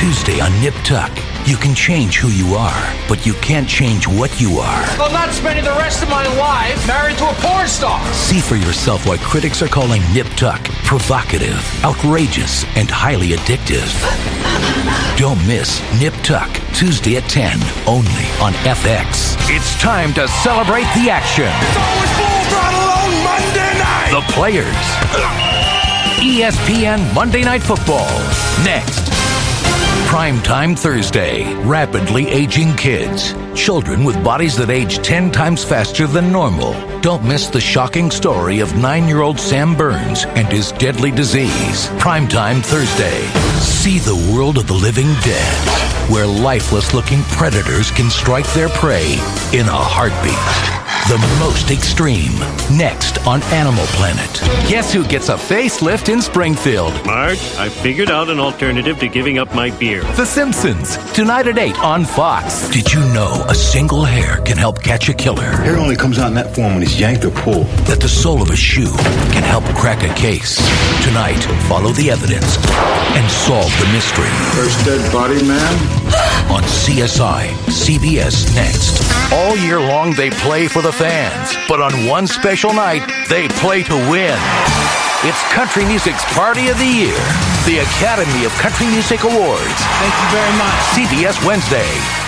Tuesday on Nip Tuck. You can change who you are, but you can't change what you are. I'm not spending the rest of my life married to a porn star. See for yourself why critics are calling Nip Tuck provocative, outrageous, and highly addictive. Don't miss Nip Tuck, Tuesday at 10, only on FX. It's time to celebrate the action. It's always full throttle on Monday night. The players. ESPN Monday Night Football. Next. Primetime Thursday. Rapidly aging kids. Children with bodies that age 10 times faster than normal. Don't miss the shocking story of 9-year-old Sam Burns and his deadly disease. Primetime Thursday. See the world of the living dead, where lifeless-looking predators can strike their prey in a heartbeat. The most extreme. Next on Animal Planet. Guess who gets a facelift in Springfield? Marge, I figured out an alternative to giving up my beer. The Simpsons. Tonight at 8 on Fox. Did you know a single hair can help catch a killer? Hair only comes out in that form when it's yanked or pulled. That the sole of a shoe can help crack a case. Tonight, follow the evidence and solve the mystery. First dead body, man? On CSI, CBS Next. All year long, they play for the fans. But on one special night, they play to win. It's country music's party of the year. The Academy of Country Music Awards. Thank you very much. CBS Wednesday.